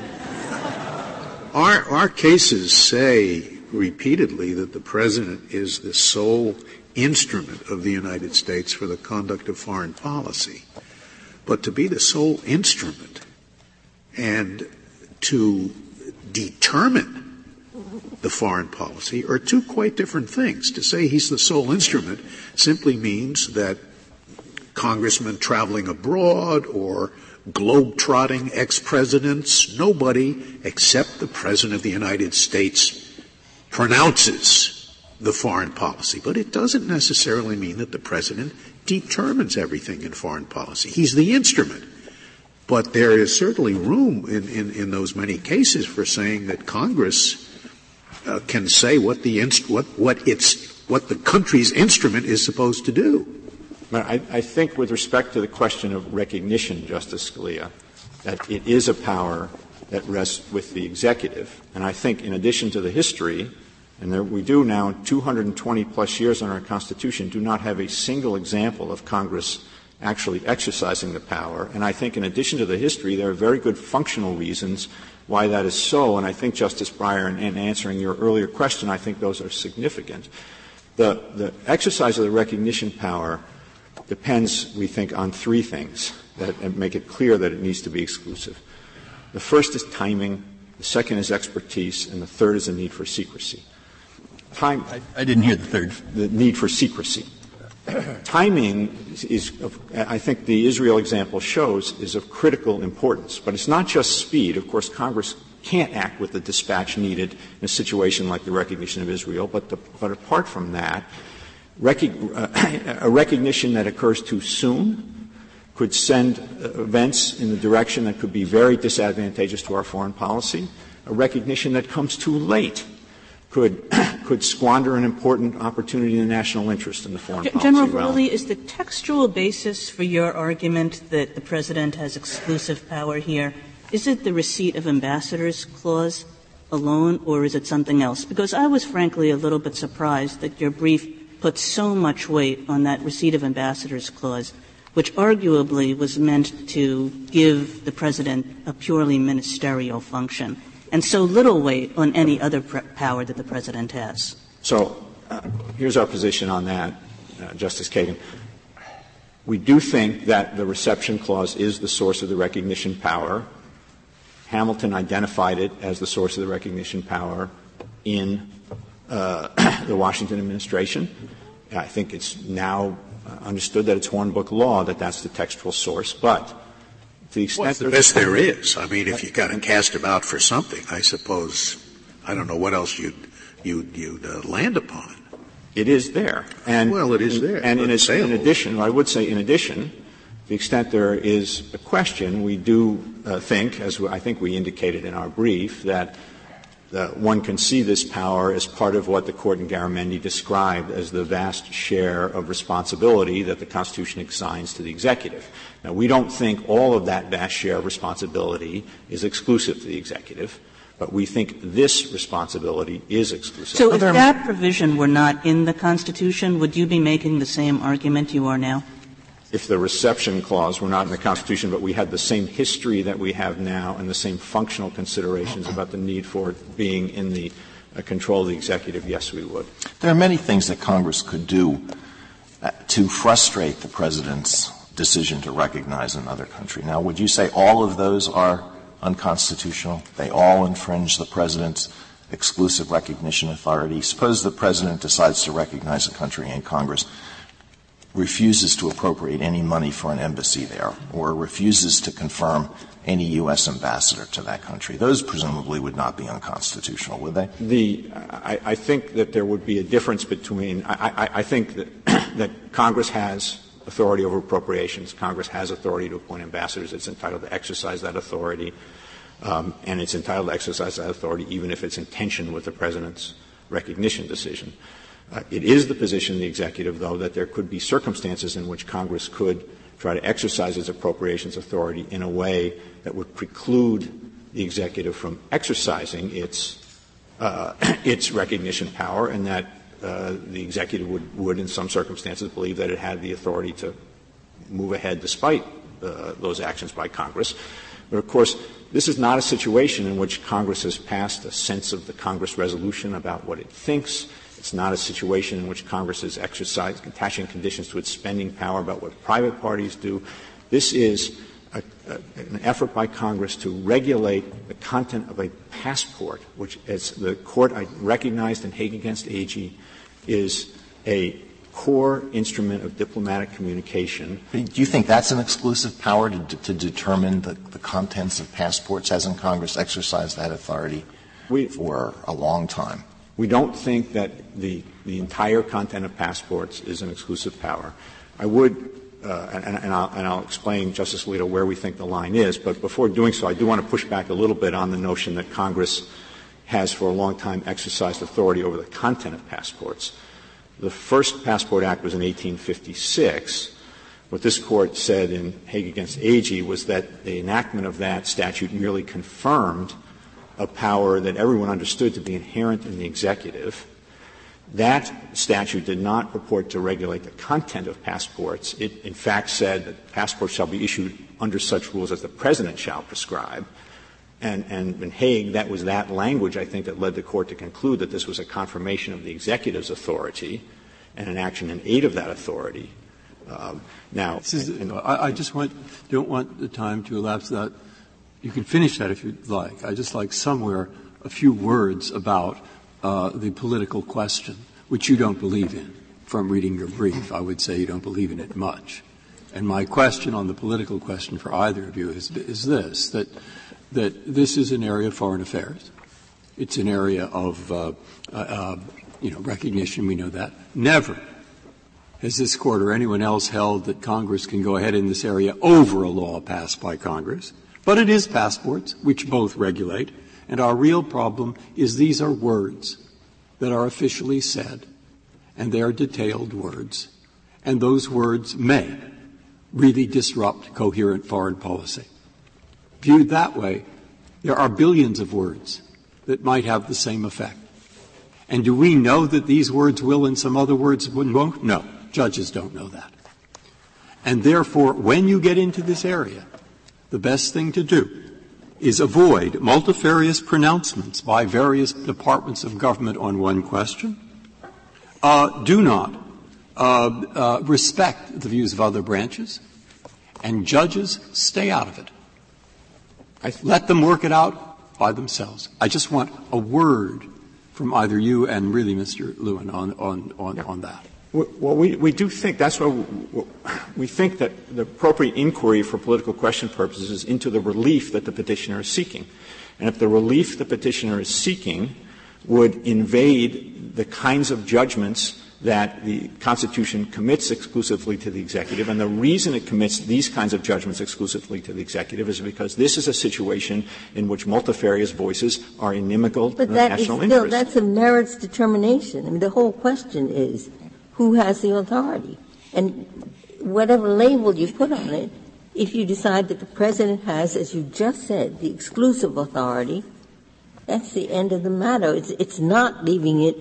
Our cases say repeatedly that the President is the sole instrument of the United States for the conduct of foreign policy. But to be the sole instrument and to determine the foreign policy are two quite different things. To say he's the sole instrument simply means that congressmen traveling abroad or globe-trotting ex-presidents, nobody except the President of the United States pronounces the foreign policy. But it doesn't necessarily mean that the President determines everything in foreign policy. He's the instrument. But there is certainly room in those many cases for saying that Congress can say what the country's instrument is supposed to do. I think with respect to the question of recognition, Justice Scalia, that it is a power that rests with the executive. And I think in addition to the history, and we do now 220-plus years on our Constitution, do not have a single example of Congress actually exercising the power. And I think in addition to the history, there are very good functional reasons why that is so. And I think, Justice Breyer, in answering your earlier question, I think those are significant. The exercise of the recognition power depends, we think, on three things that make it clear that it needs to be exclusive. The first is timing, the second is expertise, and the third is the need for secrecy. I didn't hear the third. The need for secrecy. Timing is, I think the Israel example shows, is of critical importance. But it's not just speed. Of course, Congress can't act with the dispatch needed in a situation like the recognition of Israel. But apart from that, a recognition that occurs too soon could send events in the direction that could be very disadvantageous to our foreign policy. A recognition that comes too late could squander an important opportunity in the national interest in the foreign policy General realm. Verrilli, is the textual basis for your argument that the President has exclusive power here, is it the receipt of ambassadors clause alone, or is it something else? Because I was frankly a little bit surprised that your brief put so much weight on that receipt of ambassadors clause, which arguably was meant to give the President a purely ministerial function, and so little weight on any other power that the President has. So here's our position on that, Justice Kagan. We do think that the reception clause is the source of the recognition power. Hamilton identified it as the source of the recognition power in the Washington administration. I think it's now understood that it's one-book law that that's the textual source. But to the extent it's the best there is. I mean, if you got to cast about for something, I suppose, I don't know what else you'd land upon. It is there. And, well, it is there. And in addition, I would say in addition, to the extent there is a question, we do think, as I think we indicated in our brief, that one can see this power as part of what the Court in Garamendi described as the vast share of responsibility that the Constitution assigns to the executive. Now, we don't think all of that vast share of responsibility is exclusive to the executive, but we think this responsibility is exclusive. So if that provision were not in the Constitution, would you be making the same argument you are now? If the reception clause were not in the Constitution, but we had the same history that we have now and the same functional considerations about the need for it being in the control of the executive, yes, we would. There are many things that Congress could do to frustrate the President's decision to recognize another country. Now, would you say all of those are unconstitutional? They all infringe the President's exclusive recognition authority? Suppose the President decides to recognize a country and Congress refuses to appropriate any money for an embassy there or refuses to confirm any U.S. ambassador to that country. Those presumably would not be unconstitutional, would they? I think that there would be a difference between I think that Congress has authority over appropriations. Congress has authority to appoint ambassadors. It's entitled to exercise that authority, and it's entitled to exercise that authority even if it's in tension with the President's recognition decision. It is the position of the executive, though, that there could be circumstances in which Congress could try to exercise its appropriations authority in a way that would preclude the executive from exercising its recognition power, and that the executive would in some circumstances believe that it had the authority to move ahead despite those actions by Congress. But, of course, this is not a situation in which Congress has passed a sense of the Congress resolution about what it thinks. It's not a situation in which Congress is attaching conditions to its spending power about what private parties do. This is an effort by Congress to regulate the content of a passport, which, as the Court recognized in Hague against Agee, is a core instrument of diplomatic communication. Do you think that's an exclusive power to determine the contents of passports? Hasn't Congress exercised that authority for a long time? We don't think that the entire content of passports is an exclusive power. I would, and I'll explain, Justice Alito, where we think the line is. But before doing so, I do want to push back a little bit on the notion that Congress has for a long time exercised authority over the content of passports. The first Passport Act was in 1856. What this Court said in Hague against Agee was that the enactment of that statute merely confirmed a power that everyone understood to be inherent in the executive. That statute did not purport to regulate the content of passports. It, in fact, said that passports shall be issued under such rules as the President shall prescribe. And in Hague, that was that language, I think, that led the Court to conclude that this was a confirmation of the executive's authority and an action in aid of that authority. Now, I just don't want the time to elapse that. You can finish that if you'd like. I just like somewhere a few words about the political question, which you don't believe in. From reading your brief, I would say you don't believe in it much. And my question on the political question for either of you is this, that that this is an area of foreign affairs. It's an area of, recognition. We know that. Never has this Court or anyone else held that Congress can go ahead in this area over a law passed by Congress. But it is passports, which both regulate. And our real problem is these are words that are officially said, and they are detailed words. And those words may really disrupt coherent foreign policy. Viewed that way, there are billions of words that might have the same effect. And do we know that these words will and some other words won't? No. Judges don't know that. And therefore, when you get into this area, the best thing to do is avoid multifarious pronouncements by various departments of government on one question. Do not respect the views of other branches, and judges stay out of it. Let them work it out by themselves. I just want a word from either you and really Mr. Lewin on that. Well, we do think that's what we think that the appropriate inquiry for political question purposes is into the relief that the petitioner is seeking. And if the relief the petitioner is seeking would invade the kinds of judgments that the Constitution commits exclusively to the executive, and the reason it commits these kinds of judgments exclusively to the executive is because this is a situation in which multifarious voices are inimical to the national interest. But that's a merits determination. I mean, the whole question is who has the authority? And whatever label you put on it, if you decide that the President has, as you just said, the exclusive authority, that's the end of the matter. It's not leaving it,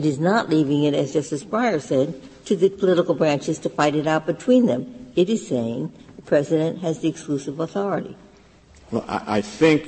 as Justice Breyer said, to the political branches to fight it out between them. It is saying the President has the exclusive authority. Well, I think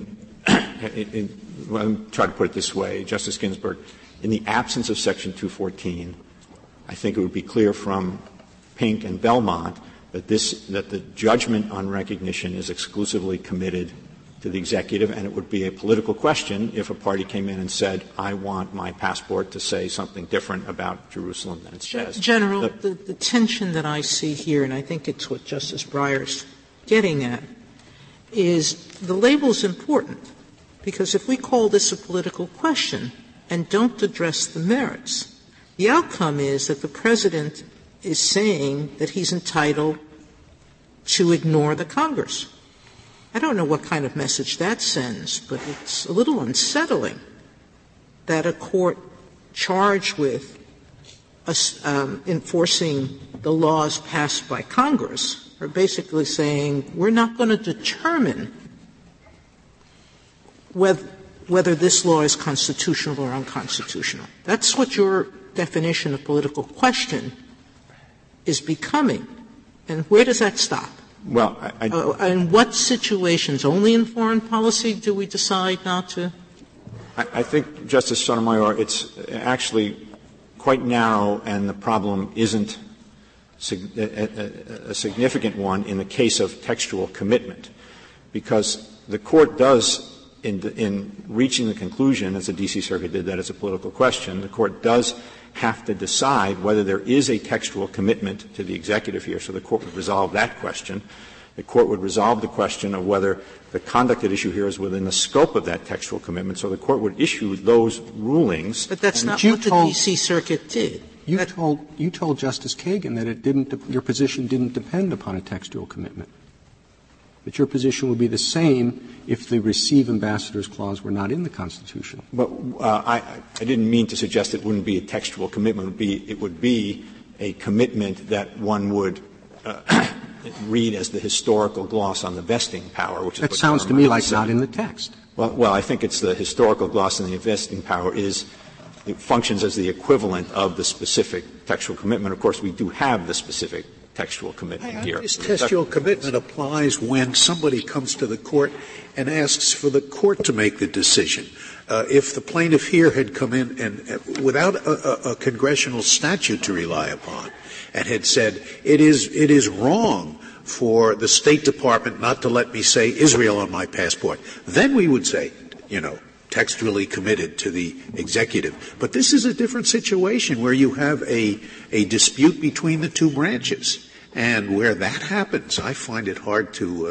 well, let me try to put it this way, Justice Ginsburg, in the absence of Section 214, I think it would be clear from Pink and Belmont that the judgment on recognition is exclusively committed to the executive, and it would be a political question if a party came in and said, I want my passport to say something different about Jerusalem than it says. General, the tension that I see here, and I think it's what Justice Breyer's getting at, is the label is important, because if we call this a political question and don't address the merits, the outcome is that the President is saying that he's entitled to ignore the Congress. I don't know what kind of message that sends, but it's a little unsettling that a court charged with enforcing the laws passed by Congress are basically saying we're not going to determine whether this law is constitutional or unconstitutional. That's what your definition of political question is becoming. And where does that stop? Well, in what situations? Only in foreign policy do we decide not to? I think, Justice Sotomayor, it's actually quite narrow, and the problem isn't a significant one in the case of textual commitment, because the Court does, in reaching the conclusion, as the D.C. Circuit did that as a political question, the Court does have to decide whether there is a textual commitment to the executive here, so the Court would resolve that question. The Court would resolve the question of whether the conduct at issue here is within the scope of that textual commitment, so the Court would issue those rulings. But that's not what the D.C. Circuit did. You told Justice Kagan that your position didn't depend upon a textual commitment, that your position would be the same if the receive ambassadors clause were not in the Constitution. But I didn't mean to suggest it wouldn't be a textual commitment. It would be a commitment that one would read as the historical gloss on the vesting power, which is that sounds to me like not in the text. Well, I think it's the historical gloss on the vesting power it functions as the equivalent of the specific textual commitment. Of course, we do have the specific textual commitment here. This textual commitment applies when somebody comes to the Court and asks for the Court to make the decision. If the plaintiff here had come in and without a congressional statute to rely upon and had said, it is wrong for the State Department not to let me say Israel on my passport, then we would say, textually committed to the executive. But this is a different situation where you have a dispute between the two branches. And where that happens, I find it hard to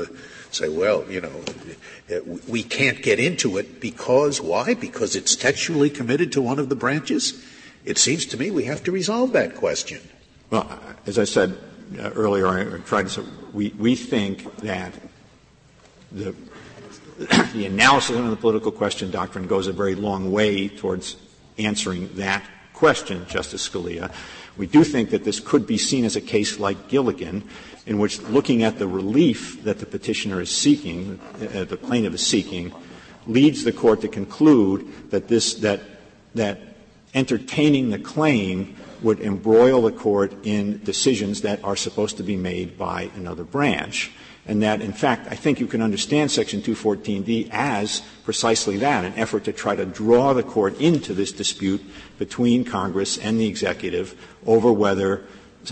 say, well, we can't get into it because why? Because it's textually committed to one of the branches? It seems to me we have to resolve that question. Well, as I said earlier, I tried to say, we think that the analysis of the political question doctrine goes a very long way towards answering that question, Justice Scalia. We do think that this could be seen as a case like Gilligan, in which looking at the relief that the petitioner is seeking, the plaintiff is seeking, leads the court to conclude that that entertaining the claim would embroil the court in decisions that are supposed to be made by another branch. And that, in fact, I think you can understand Section 214D as precisely that, an effort to try to draw the court into this dispute between Congress and the executive over whether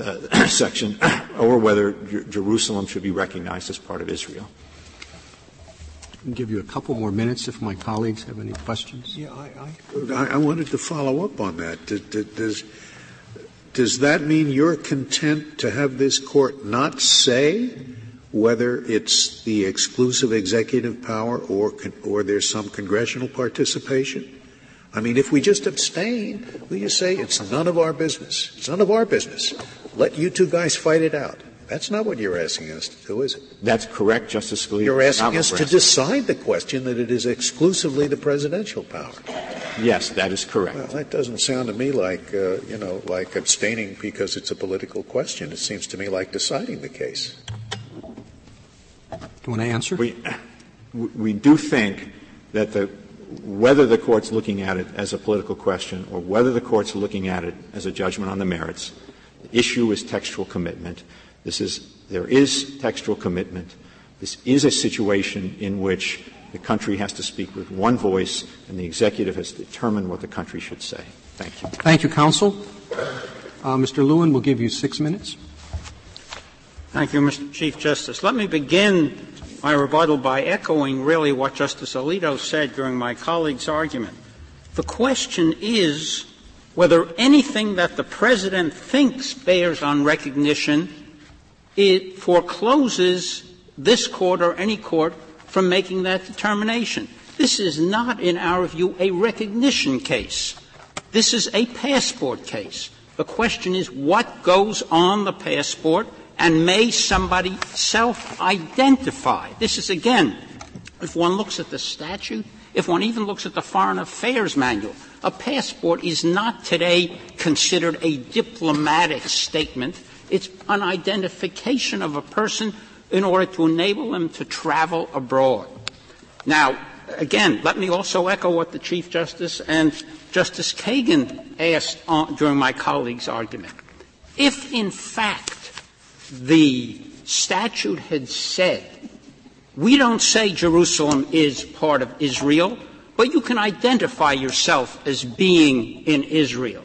Jerusalem should be recognized as part of Israel. I'll give you a couple more minutes if my colleagues have any questions. Yeah, I wanted to follow up on that. Does that mean you're content to have this court not say whether it's the exclusive executive power or there's some congressional participation? I mean, if we just abstain, we just say it's none of our business. It's none of our business. Let you two guys fight it out. That's not what you're asking us to do, is it? That's correct, Justice Scalia. You're asking us to decide the question that it is exclusively the presidential power. Yes, that is correct. Well, that doesn't sound to me like, like abstaining because it's a political question. It seems to me like deciding the case. Do you want to answer? We do think that whether the court's looking at it as a political question or whether the court's looking at it as a judgment on the merits, the issue is textual commitment. There is textual commitment. This is a situation in which the country has to speak with one voice and the executive has determined what the country should say. Thank you. Thank you, counsel. Mr. Lewin, we'll give you 6 minutes. Thank you, Mr. Chief Justice. Let me begin my rebuttal by echoing really what Justice Alito said during my colleague's argument. The question is whether anything that the President thinks bears on recognition, it forecloses this court or any court from making that determination. This is not, in our view, a recognition case. This is a passport case. The question is what goes on the passport, and may somebody self-identify? This is, again, if one looks at the statute, if one even looks at the Foreign Affairs Manual, a passport is not today considered a diplomatic statement. It's an identification of a person in order to enable them to travel abroad. Now, again, let me also echo what the Chief Justice and Justice Kagan asked during my colleague's argument. If, in fact, the statute had said, we don't say Jerusalem is part of Israel, but you can identify yourself as being in Israel.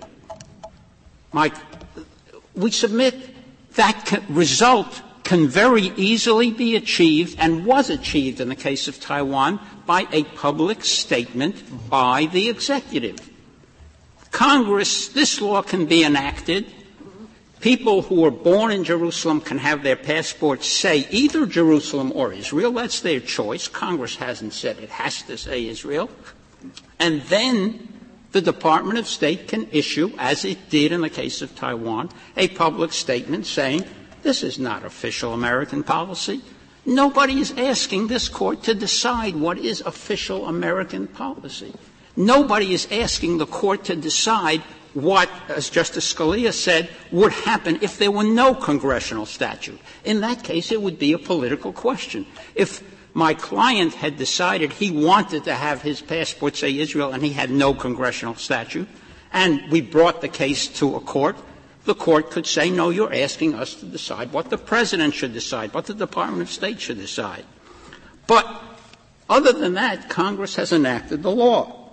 We submit that result can very easily be achieved and was achieved in the case of Taiwan by a public statement by the executive. Congress, this law can be enacted. People who are born in Jerusalem can have their passports say either Jerusalem or Israel. That's their choice. Congress hasn't said it has to say Israel. And then the Department of State can issue, as it did in the case of Taiwan, a public statement saying this is not official American policy. Nobody is asking this court to decide what is official American policy. Nobody is asking the court to decide what, as Justice Scalia said, would happen if there were no congressional statute. In that case, it would be a political question. If my client had decided he wanted to have his passport say Israel and he had no congressional statute, and we brought the case to a court, the court could say, no, you're asking us to decide what the President should decide, what the Department of State should decide. But other than that, Congress has enacted the law.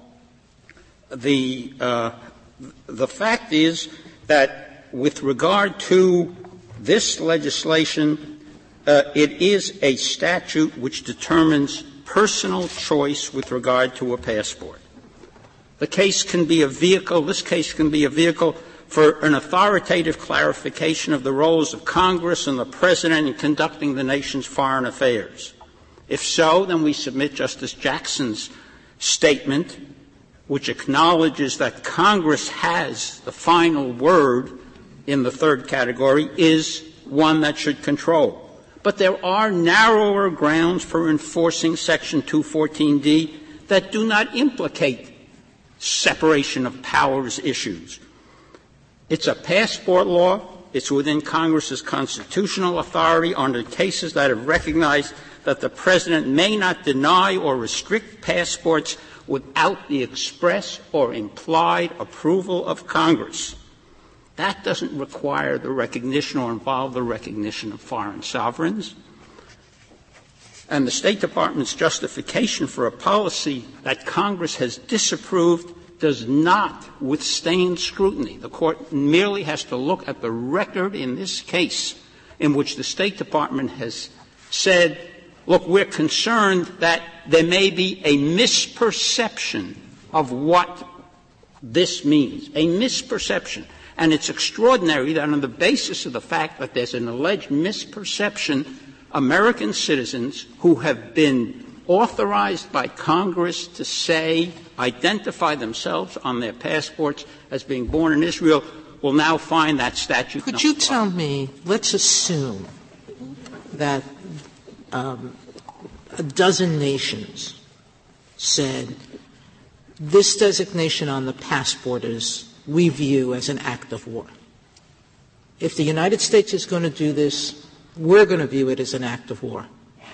The fact is that with regard to this legislation, it is a statute which determines personal choice with regard to a passport. The case can be a vehicle, this case can be a vehicle for an authoritative clarification of the roles of Congress and the President in conducting the nation's foreign affairs. If so, then we submit Justice Jackson's statement, which acknowledges that Congress has the final word in the third category, is one that should control. But there are narrower grounds for enforcing Section 214D that do not implicate separation of powers issues. It's a passport law. It's within Congress's constitutional authority under cases that have recognized that the President may not deny or restrict passports without the express or implied approval of Congress. That doesn't require the recognition or involve the recognition of foreign sovereigns. And the State Department's justification for a policy that Congress has disapproved does not withstand scrutiny. The Court merely has to look at the record in this case in which the State Department has said, look, we're concerned that there may be a misperception of what this means, a misperception. And it's extraordinary that on the basis of the fact that there's an alleged misperception, American citizens who have been authorized by Congress to say, identify themselves on their passports as being born in Israel will now find that statute. Could you tell me, let's assume that a dozen nations said this designation on the passport we view as an act of war. If the United States is going to do this, we're going to view it as an act of war.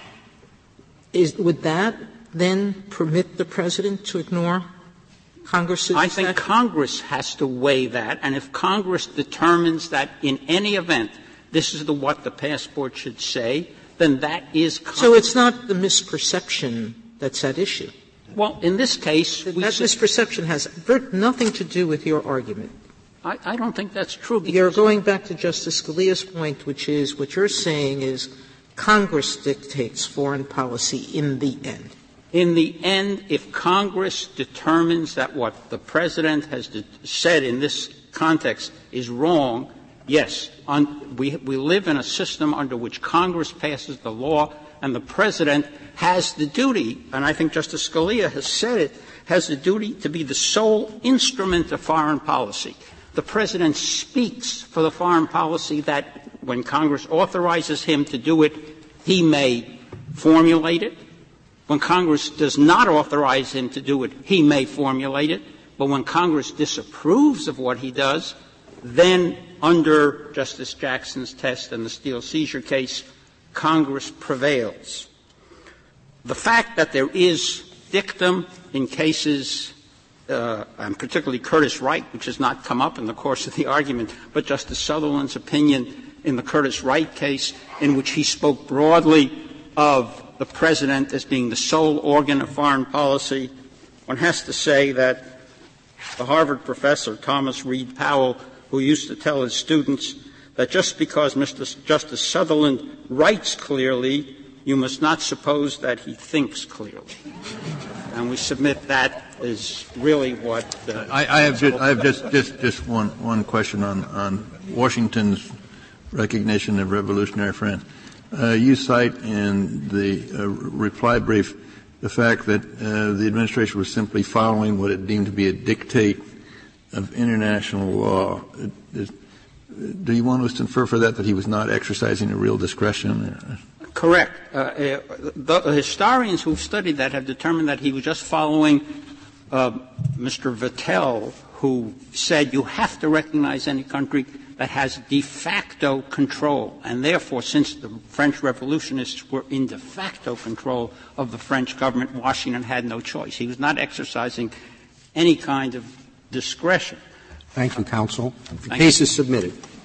Would that then permit the President to ignore Congress's I think Congress has to weigh that, and if Congress determines that in any event this is what the passport should say, then that is Congress. So it's not the misperception that's at issue. Well, in this case, that misperception has nothing to do with your argument. I don't think that's true. You're going back to Justice Scalia's point, which is what you're saying is Congress dictates foreign policy in the end. In the end, if Congress determines that what the President has said in this context is wrong, yes, we live in a system under which Congress passes the law and the President has the duty, and I think Justice Scalia has said it, has the duty to be the sole instrument of foreign policy. The President speaks for the foreign policy that when Congress authorizes him to do it, he may formulate it. When Congress does not authorize him to do it, he may formulate it. But when Congress disapproves of what he does, then under Justice Jackson's test and the Steele seizure case, Congress prevails. The fact that there is dictum in cases, and particularly Curtis Wright, which has not come up in the course of the argument, but Justice Sutherland's opinion in the Curtis Wright case, in which he spoke broadly of the President as being the sole organ of foreign policy, one has to say that the Harvard professor, Thomas Reed Powell, who used to tell his students that just because Justice Sutherland writes clearly, you must not suppose that he thinks clearly. And we submit that is really what I have just one question on Washington's recognition of revolutionary France. You cite in the reply brief the fact that the administration was simply following what it deemed to be a dictate of international law. Do you want us to infer for that he was not exercising a real discretion? Correct. The historians who've studied that have determined that he was just following Mr. Vattel, who said you have to recognize any country that has de facto control. And therefore, since the French revolutionists were in de facto control of the French government, Washington had no choice. He was not exercising any kind of discretion. Thank you, counsel. The case is submitted.